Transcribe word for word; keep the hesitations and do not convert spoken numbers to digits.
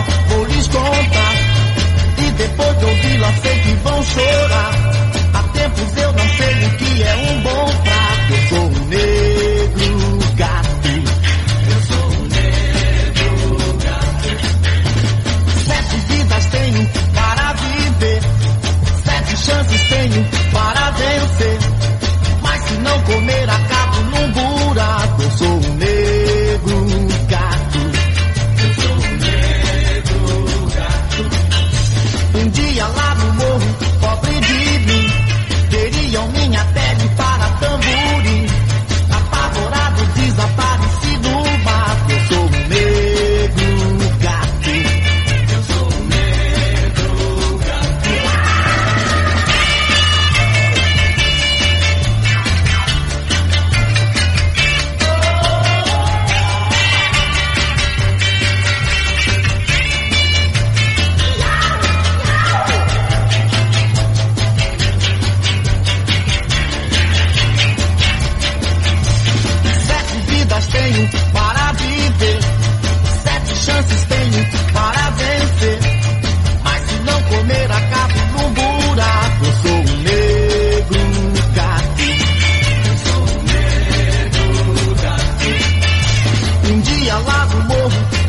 história vou lhes contar, e depois de ouvi-la sei que vão chorar. Há tempos eu não sei o que é um bom prato. Eu sou um negro gato. Eu sou um negro gato. Sete vidas tenho para viver, sete chances tenho para vencer, mas se não comer acabo num buraco. Eu sou um negro gato. Eu sou um negro gato. Um dia lá no morro, pobre de mim, queriam minha pele para tamborim. Apavorado, desaparecido no mato. Eu sou um negro gato. Eu sou um negro gato. Sete vidas tenho para viver, sete chances tenho para vencer, mas se não comer acabo num buraco. Eu sou um negro gato. Eu sou um negro gato. Um dia lá no morro,